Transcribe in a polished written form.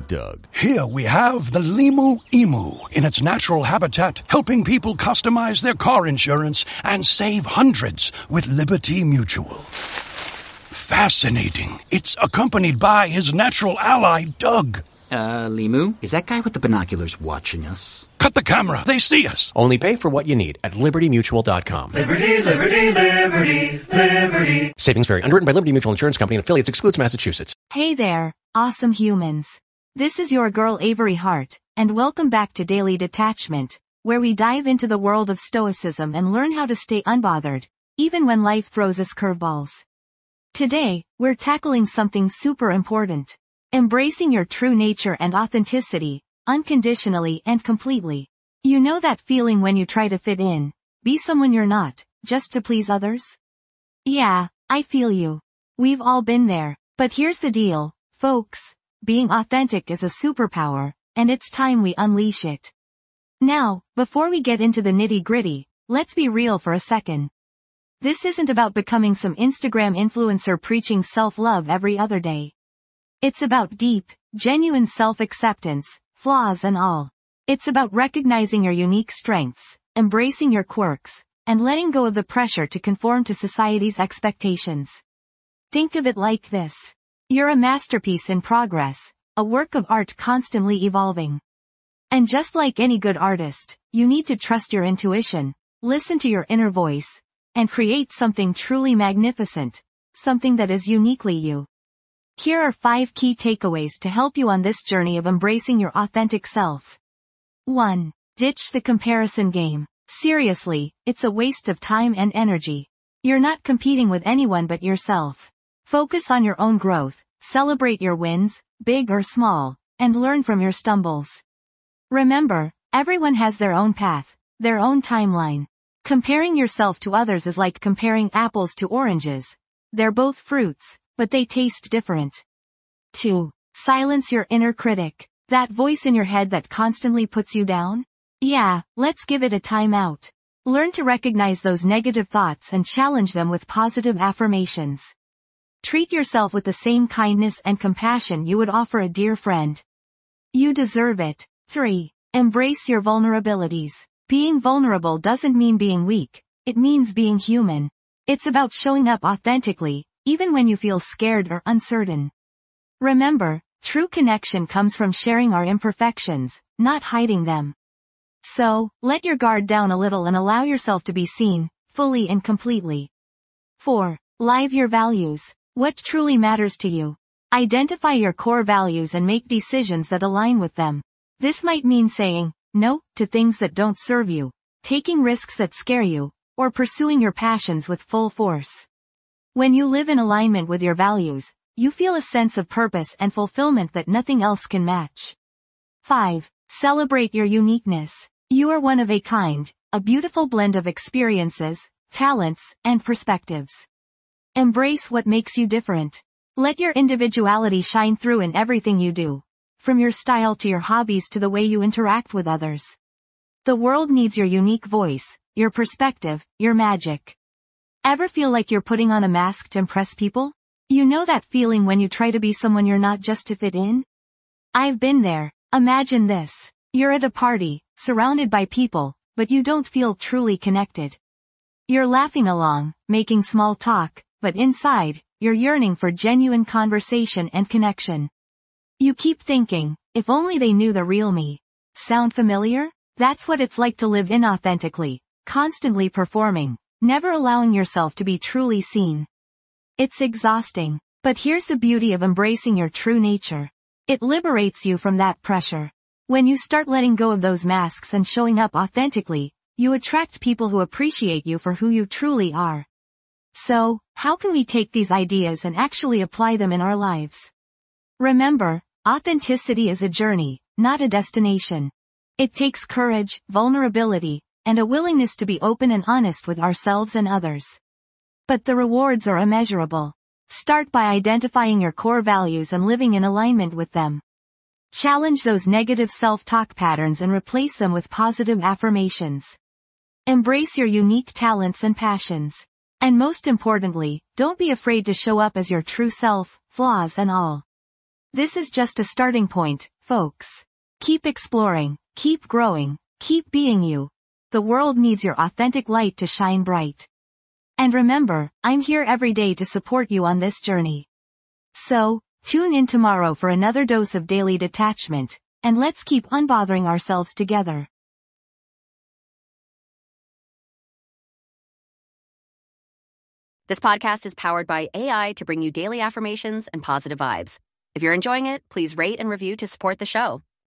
Doug. Here we have the Limu Emu in its natural habitat, helping people customize their car insurance and save hundreds with Liberty Mutual. Fascinating. It's accompanied by his natural ally, Doug. Limu, is that guy with the binoculars watching us? Cut the camera. They see us. Only pay for what you need at LibertyMutual.com. Liberty, liberty, liberty, liberty. Savings vary. Underwritten by Liberty Mutual Insurance Company and affiliates. Excludes Massachusetts. Hey there, awesome humans. This is your girl Avery Hart, and welcome back to Daily Detachment, where we dive into the world of stoicism and learn how to stay unbothered, even when life throws us curveballs. Today, we're tackling something super important. Embracing your true nature and authenticity, unconditionally and completely. You know that feeling when you try to fit in, be someone you're not, just to please others? Yeah, I feel you. We've all been there, but here's the deal, folks. Being authentic is a superpower, and it's time we unleash it. Now, before we get into the nitty-gritty, let's be real for a second. This isn't about becoming some Instagram influencer preaching self-love every other day. It's about deep, genuine self-acceptance, flaws and all. It's about recognizing your unique strengths, embracing your quirks, and letting go of the pressure to conform to society's expectations. Think of it like this. You're a masterpiece in progress, a work of art constantly evolving. And just like any good artist, you need to trust your intuition, listen to your inner voice, and create something truly magnificent, something that is uniquely you. Here are 5 key takeaways to help you on this journey of embracing your authentic self. 1. Ditch the comparison game. Seriously, it's a waste of time and energy. You're not competing with anyone but yourself. Focus on your own growth, celebrate your wins, big or small, and learn from your stumbles. Remember, everyone has their own path, their own timeline. Comparing yourself to others is like comparing apples to oranges. They're both fruits, but they taste different. 2. Silence your inner critic. That voice in your head that constantly puts you down? Yeah, let's give it a time out. Learn to recognize those negative thoughts and challenge them with positive affirmations. Treat yourself with the same kindness and compassion you would offer a dear friend. You deserve it. 3. Embrace your vulnerabilities. Being vulnerable doesn't mean being weak, it means being human. It's about showing up authentically, even when you feel scared or uncertain. Remember, true connection comes from sharing our imperfections, not hiding them. So, let your guard down a little and allow yourself to be seen, fully and completely. 4. Live your values. What truly matters to you? Identify your core values and make decisions that align with them. This might mean saying no to things that don't serve you, taking risks that scare you, or pursuing your passions with full force. When you live in alignment with your values, you feel a sense of purpose and fulfillment that nothing else can match. 5. Celebrate your uniqueness. You are one of a kind, a beautiful blend of experiences, talents, and perspectives. Embrace what makes you different. Let your individuality shine through in everything you do, from your style to your hobbies to the way you interact with others. The world needs your unique voice, your perspective, your magic. Ever feel like you're putting on a mask to impress people? You know that feeling when you try to be someone you're not just to fit in? I've been there. Imagine this. You're at a party, surrounded by people, but you don't feel truly connected. You're laughing along, making small talk, but inside, you're yearning for genuine conversation and connection. You keep thinking, if only they knew the real me. Sound familiar? That's what it's like to live inauthentically, constantly performing, never allowing yourself to be truly seen. It's exhausting, but here's the beauty of embracing your true nature. It liberates you from that pressure. When you start letting go of those masks and showing up authentically, you attract people who appreciate you for who you truly are. So, how can we take these ideas and actually apply them in our lives? Remember, authenticity is a journey, not a destination. It takes courage, vulnerability, and a willingness to be open and honest with ourselves and others. But the rewards are immeasurable. Start by identifying your core values and living in alignment with them. Challenge those negative self-talk patterns and replace them with positive affirmations. Embrace your unique talents and passions. And most importantly, don't be afraid to show up as your true self, flaws and all. This is just a starting point, folks. Keep exploring, keep growing, keep being you. The world needs your authentic light to shine bright. And remember, I'm here every day to support you on this journey. So, tune in tomorrow for another dose of daily detachment, and let's keep unbothering ourselves together. This podcast is powered by AI to bring you daily affirmations and positive vibes. If you're enjoying it, please rate and review to support the show.